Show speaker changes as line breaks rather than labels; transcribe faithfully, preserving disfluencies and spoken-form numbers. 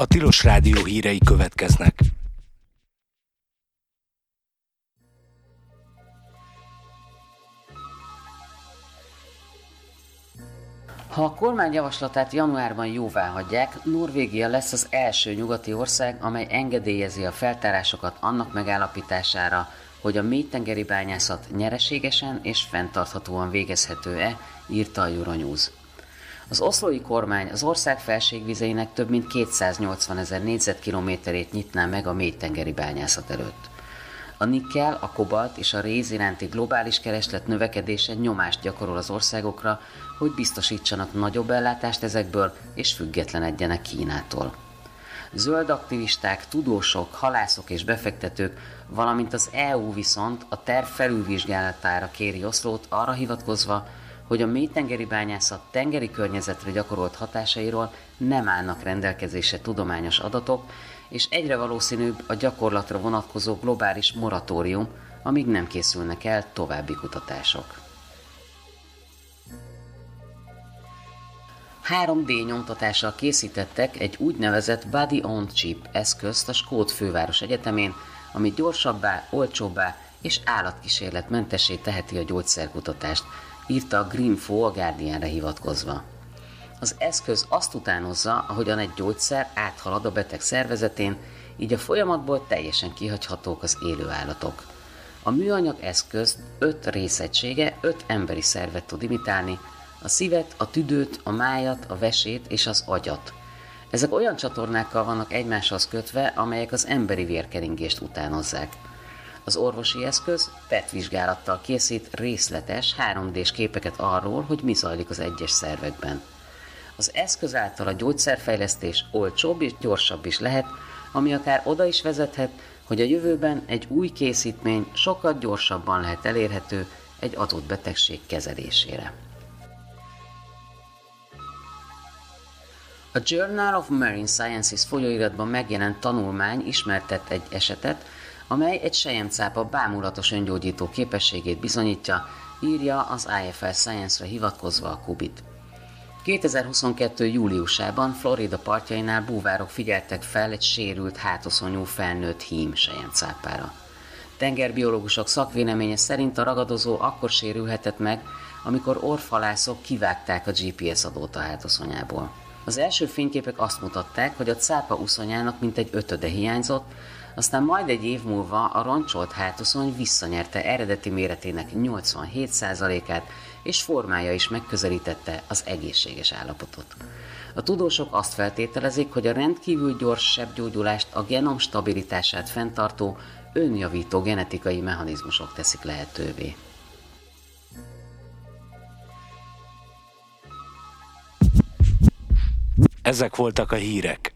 A Tilos Rádió hírei következnek.
Ha a kormány javaslatát januárban jóváhagyják, Norvégia lesz az első nyugati ország, amely engedélyezi a feltárásokat annak megállapítására, hogy a mélytengeri bányászat nyereségesen és fenntarthatóan végezhető-e, írta a Euronews. Az oszlói kormány az ország felségvizeinek több mint kétszáznyolcvanezer négyzetkilométerét nyitná meg a mélytengeri bányászat előtt. A nikkel, a kobalt és a réz iránti globális kereslet növekedése nyomást gyakorol az országokra, hogy biztosítsanak nagyobb ellátást ezekből és függetlenedjenek Kínától. Zöld aktivisták, tudósok, halászok és befektetők, valamint az é u viszont a terv felülvizsgálatára kéri Oszlót arra hivatkozva, hogy a mélytengeri bányászat tengeri környezetre gyakorolt hatásairól nem állnak rendelkezésre tudományos adatok, és egyre valószínűbb a gyakorlatra vonatkozó globális moratórium, amíg nem készülnek el további kutatások. három dé nyomtatással készítettek egy úgynevezett Body-on-Chip eszközt a skót főváros egyetemén, ami gyorsabbá, olcsóbbá és állatkísérletmentessé teheti a gyógyszerkutatást, írta a Greenfo a Guardianre hivatkozva. Az eszköz azt utánozza, ahogyan egy gyógyszer áthalad a beteg szervezetén, így a folyamatból teljesen kihagyhatók az élő állatok. A műanyag eszköz öt részegysége öt emberi szervet tud imitálni, a szívet, a tüdőt, a májat, a vesét és az agyat. Ezek olyan csatornákkal vannak egymáshoz kötve, amelyek az emberi vérkeringést utánozzák. Az orvosi eszköz pé e té vizsgálattal készít részletes három dés képeket arról, hogy mi zajlik az egyes szervekben. Az eszköz által a gyógyszerfejlesztés olcsóbb és gyorsabb is lehet, ami akár oda is vezethet, hogy a jövőben egy új készítmény sokkal gyorsabban lehet elérhető egy adott betegség kezelésére. A Journal of Marine Sciences folyóiratban megjelent tanulmány ismertett egy esetet, amely egy selyemcápa bámulatos öngyógyító képességét bizonyítja, írja az i ef el Science-re hivatkozva a Kubit. kétezer-huszonkettő. júliusában Florida partjainál búvárok figyeltek fel egy sérült hátoszonyú felnőtt hím selyemcápára. Tengerbiológusok szakvéleménye szerint a ragadozó akkor sérülhetett meg, amikor orvhalászok kivágták a gé pé es adót a hátoszonyából. Az első fényképek azt mutatták, hogy a cápa uszonyának mintegy ötöde hiányzott, aztán majd egy év múlva a roncsolt hátoszony visszanyerte eredeti méretének nyolcvanhét százalékát, és formája is megközelítette az egészséges állapotot. A tudósok azt feltételezik, hogy a rendkívül gyors sebgyógyulást a genom stabilitását fenntartó, önjavító genetikai mechanizmusok teszik lehetővé.
Ezek voltak a hírek.